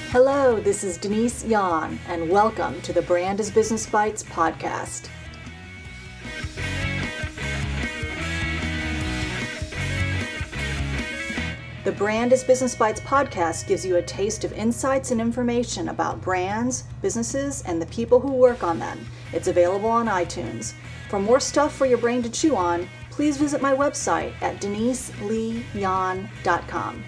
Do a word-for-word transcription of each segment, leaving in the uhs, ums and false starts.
Hello, this is Denise Yan, and welcome to the Brand as Business Bites podcast. The Brand as Business Bites podcast gives you a taste of insights and information about brands, businesses, and the people who work on them. It's available on iTunes. For more stuff for your brain to chew on, please visit my website at denise lee yan dot com.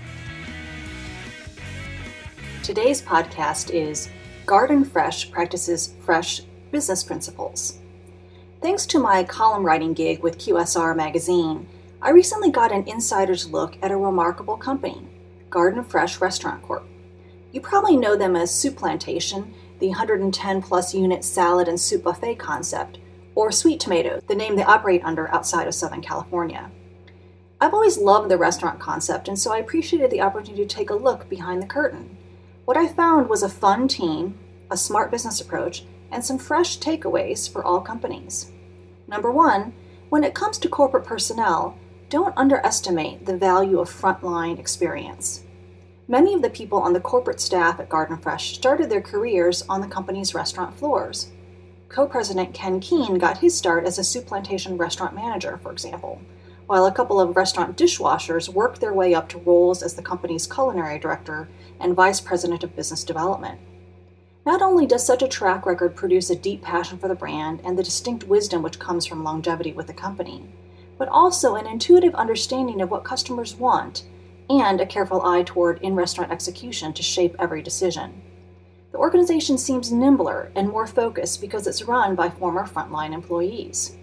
Today's podcast is Garden Fresh Practices Fresh Business Principles. Thanks to my column writing gig with Q S R Magazine, I recently got an insider's look at a remarkable company, Garden Fresh Restaurant Corp. You probably know them as Soup Plantation, the one hundred ten plus unit salad and soup buffet concept, or Sweet Tomato, the name they operate under outside of Southern California. I've always loved the restaurant concept, and so I appreciated the opportunity to take a look behind the curtain. What I found was a fun team, a smart business approach, and some fresh takeaways for all companies. Number one, when it comes to corporate personnel, don't underestimate the value of frontline experience. Many of the people on the corporate staff at Garden Fresh started their careers on the company's restaurant floors. Co-president Ken Keene got his start as a Soup Plantation restaurant manager, for example, while a couple of restaurant dishwashers worked their way up to roles as the company's culinary director and vice president of business development. Not only does such a track record produce a deep passion for the brand and the distinct wisdom which comes from longevity with the company, but also an intuitive understanding of what customers want and a careful eye toward in-restaurant execution to shape every decision. The organization seems nimbler and more focused because it's run by former frontline employees.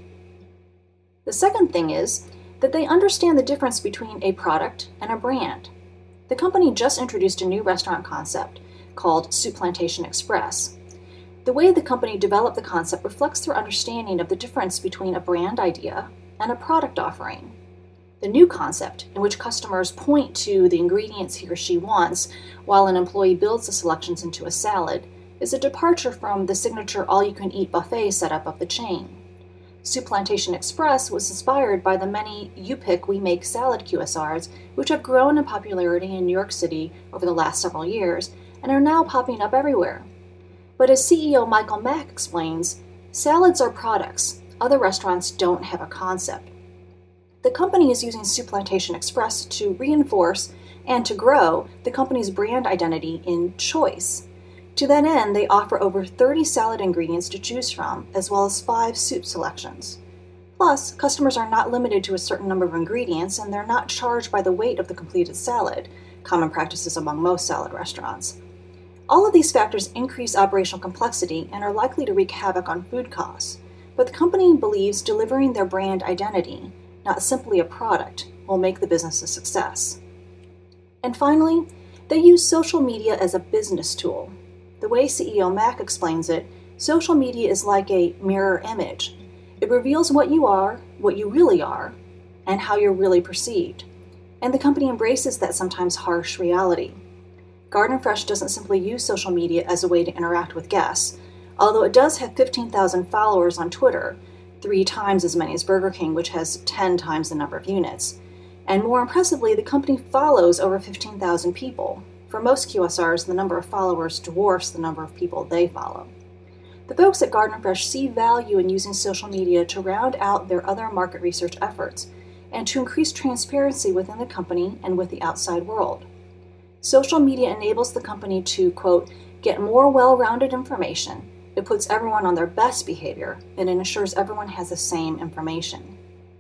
The second thing is that they understand the difference between a product and a brand. The company just introduced a new restaurant concept called Soup Plantation Express. The way the company developed the concept reflects their understanding of the difference between a brand idea and a product offering. The new concept, in which customers point to the ingredients he or she wants while an employee builds the selections into a salad, is a departure from the signature all-you-can-eat buffet setup of the chain. Soup Plantation Express was inspired by the many You Pick, We Make salad Q S Rs, which have grown in popularity in New York City over the last several years and are now popping up everywhere. But as C E O Michael Mack explains, salads are products. Other restaurants don't have a concept. The company is using Soup Plantation Express to reinforce and to grow the company's brand identity in choice. To that end, they offer over thirty salad ingredients to choose from, as well as five soup selections. Plus, customers are not limited to a certain number of ingredients, and they're not charged by the weight of the completed salad, common practices among most salad restaurants. All of these factors increase operational complexity and are likely to wreak havoc on food costs, but the company believes delivering their brand identity, not simply a product, will make the business a success. And finally, they use social media as a business tool. The way C E O Mack explains it, social media is like a mirror image. It reveals what you are, what you really are, and how you're really perceived. And the company embraces that sometimes harsh reality. Garden Fresh doesn't simply use social media as a way to interact with guests, although it does have fifteen thousand followers on Twitter, three times as many as Burger King, which has ten times the number of units. And more impressively, the company follows over fifteen thousand people. For most Q S Rs, the number of followers dwarfs the number of people they follow. The folks at Garden Fresh see value in using social media to round out their other market research efforts and to increase transparency within the company and with the outside world. Social media enables the company to, quote, get more well-rounded information. It puts everyone on their best behavior, and it ensures everyone has the same information.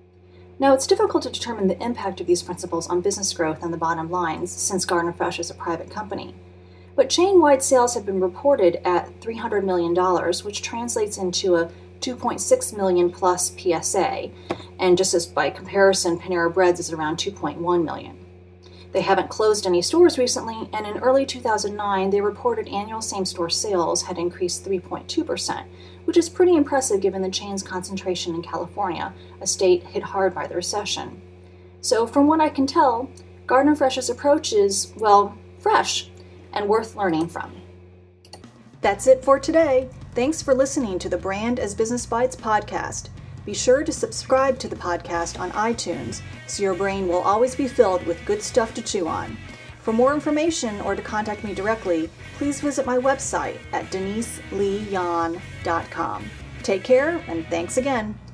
Now, it's difficult to determine the impact of these principles on business growth and the bottom lines since Garden Fresh is a private company. But chain-wide sales have been reported at three hundred million dollars, which translates into a two point six million dollars plus P S A, and just as by comparison, Panera Bread's is around two point one million dollars. They haven't closed any stores recently, and in early two thousand nine, they reported annual same-store sales had increased three point two percent, which is pretty impressive given the chain's concentration in California, a state hit hard by the recession. So from what I can tell, Garden Fresh's approach is, well, fresh and worth learning from. That's it for today. Thanks for listening to the Brand as Business Bites podcast. Be sure to subscribe to the podcast on iTunes so your brain will always be filled with good stuff to chew on. For more information or to contact me directly, please visit my website at denise lee yan dot com. Take care, and thanks again.